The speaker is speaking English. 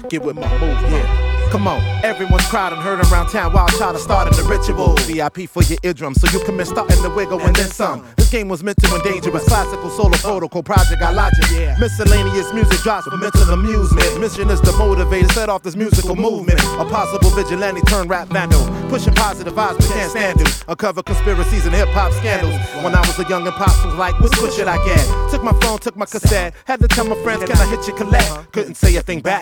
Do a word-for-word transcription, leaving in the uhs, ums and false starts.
Get with my move, yeah. Come on, everyone's crowding, heard around town while trying to start the ritual. V I P for your eardrum, so you commit starting to wiggle and then some. This game was meant to endanger us. Classical solo protocol project, got logic. Yeah. Miscellaneous music drops for mental amusement. Mission is to motivate, set off this musical movement. A possible vigilante turn rap vandal. Pushing positive vibes, but can't stand it. Uncover conspiracies and hip hop scandals. When I was a young and pops was like, what switch should I get? Took my phone, took my cassette. Had to tell my friends, can I hit your collect? Couldn't say a thing back.